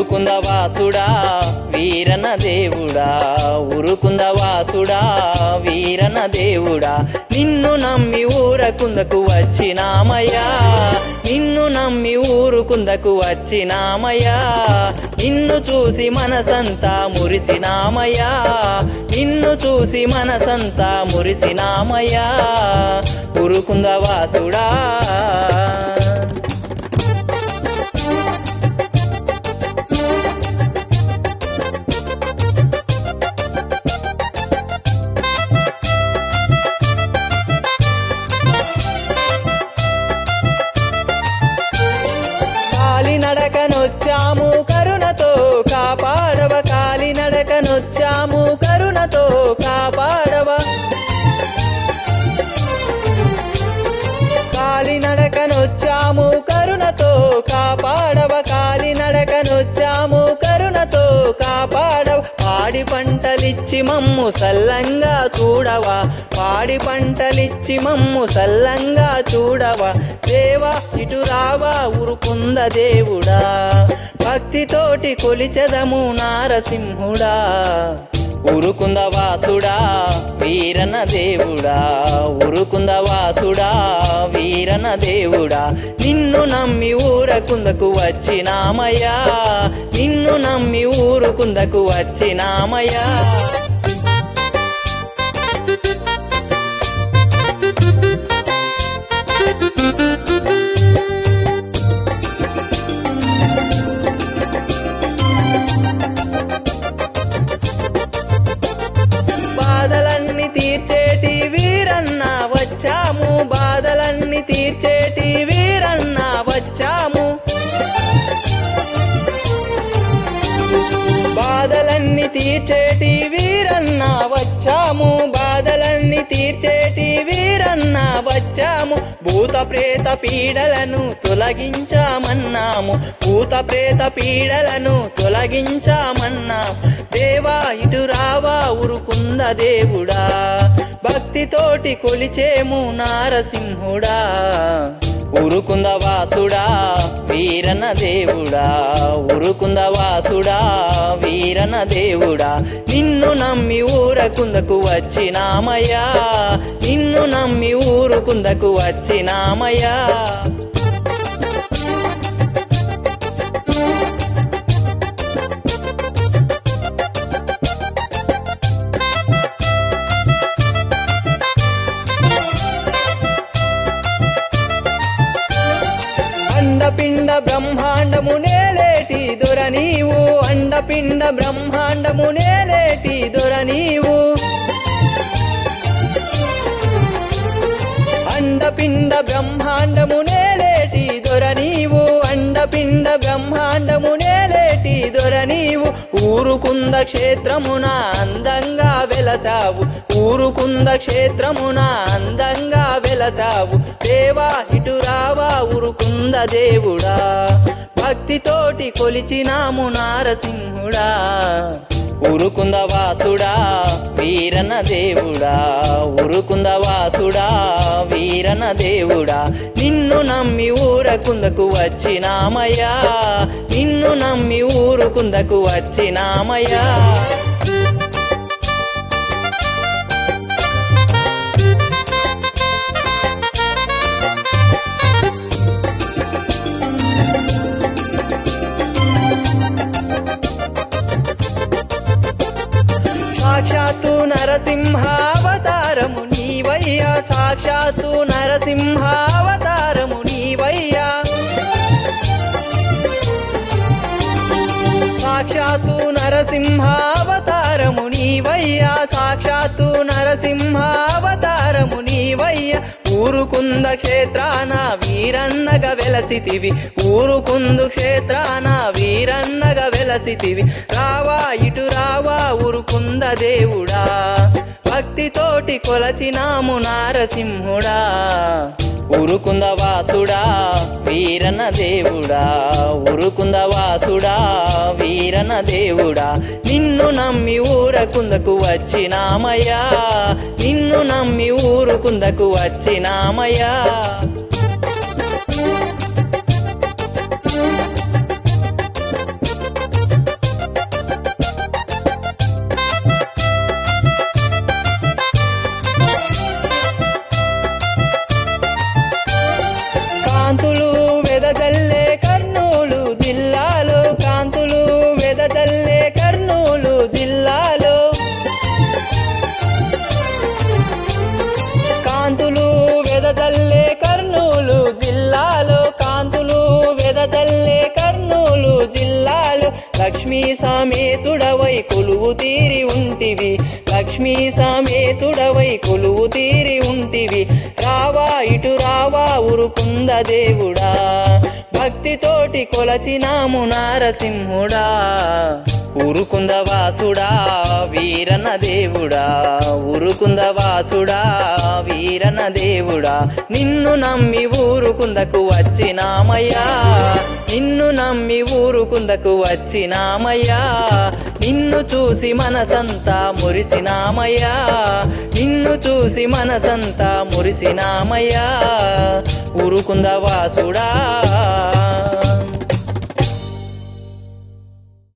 ఉరుకుంద వాసుడా వీరన దేవుడా, ఉరుకుంద వాసుడా వీరన దేవుడా, నిన్ను నమ్మి ఊరకుందకు వచ్చినామయ్యా, నిన్ను నమ్మి ఊరుకుందకు వచ్చినామయ్యా, నిన్ను చూసి మనసంతా మురిసినామయ్యా, నిన్ను చూసి మనసంతా మురిసినామయ్యా, ఉరుకుంద వాసుడా. కాలినడకనొచ్చాము కరుణతో కాపాడవ, కాలినడకనొచ్చాము కరుణతో కాపాడవ, కాలినడకనొచ్చాము కరుణతో కాపాడవ, కాలినడకనొచ్చాము కరుణతో కాపాడవ, పాడి పంటలిచ్చి మమ్ము సల్లంగా చూడవా, పాడి పంటలిచ్చి మమ్ము సల్లంగా చూడవా, దేవా ఇటు రావా ఉరుకుంద దేవుడా, భక్తితోటి కొలిచెదము నారసింహుడా, ఉరుకుంద వాసుడా వీరన దేవుడా, ఉరుకుంద వాసుడా వీరన దేవుడా, నిన్ను నమ్మి ఊరకుందకు వచ్చినామయ్యా, నిన్ను నమ్మి ఊరుకుందకు వచ్చినామయ్యా. బాధలన్నీ తీర్చేటి వీరన్న వచ్చాము, బాధలన్నీ తీర్చేటి వీరన్న వచ్చాము, బాధలన్నీ తీర్చేటి వీరన్న వచ్చాము, బాధలన్నీ తీర్చేటి వీరన్న వచ్చాము, భూత ప్రేత పీడలను తొలగించామన్నాము, భూత ప్రేత పీడలను తొలగించామన్నాము, దేవా ఇటు రావా ఉరుకుంద దేవుడా, భక్తితోటి కొలిచేము నారసింహుడా, ఉరుకుంద వాసుడా వీరన దేవుడా, ఉరుకుంద వాసుడా వీరన దేవుడా, నిన్ను నమ్మి ఊరకుందకు వచ్చినామయ్యా, నిన్ను నమ్మి ఊరుకుందకు వచ్చినామయ్యా. అండపిండ బ్రహ్మాండము నేలేటి దొర నీవు, అండపిండ బ్రహ్మాండము నేలేటి దొర నీవు, అండపిండ బ్రహ్మాండము నేలేటి దొర నీవు, అండపిండ బ్రహ్మాండము నేలేటి దొర నీవు, ఊరుకుంద క్షేత్రమున అందంగా వెలసావు, ఊరుకుంద క్షేత్రమున అందంగా వెలసావు, దేవా ఇటు రావా ఉరుకుంద దేవుడా, భక్తితోటి కొలిచినాము నారసింహుడా, ఉరుకుంద వాసుడా వీరన దేవుడా, ఉరుకుంద వాసుడా వీరన దేవుడా, నిన్ను నమ్మి ఊరకుందకు వచ్చినామయ్యా, నిన్ను నమ్మి ఊరుకుందకు వచ్చినామయ్యా. సాక్షాత్తు నరసింహావతారము నీవయ్యా, సాక్షాత్తు నరసింహావతారము నీవయ్యా, సాక్షాత్తు నరసింహావతారము నీవయ్యా, సాక్షాత్తు నరసింహావతారము నీవయ్యా, ఊరుకుంద క్షేత్రాన వీరన్నగా వెలసితివి, ఊరుకుందు క్షేత్రాన వీరన్నగా వెలసితివి, రావా ఇటు రావా ఉరుకుంద దేవుడా, భక్తితోటి కొలచినాము నారసింహుడా, ఉరుకుంద వాసుడా వీరన దేవుడా, ఉరుకుంద వాసుడా వీరన దేవుడా, నిన్ను నమ్మి ఊరకుందకు వచ్చినామయ్యా, నిన్ను నమ్మి ఊరుకుందకు వచ్చినామయ్యా. సమేతుడవై కొలువు తీరి ఉంటివి, లక్ష్మీ సమేతుడవై కొలువు తీరి ఉంటివి. రావా ఇటు రావా ఉరుకుంద దేవుడా, భక్తితోటి కొలచినాము నారసింహుడా. ఊరుకుంద వాసుడా వీరన దేవుడా, ఊరుకుంద వాసుడా వీరన దేవుడా. నిన్ను నమ్మి ఊరుకుందకు వచ్చినామయ్యా, నిన్ను నమ్మి ఊరుకుందకు వచ్చినామయ్యా. నిన్ను చూసి మనసంతా మురిసినామయ్యా, నిన్ను చూసి మనసంతా మురిసినామయ్యా. ఊరుకుంద వాసుడా.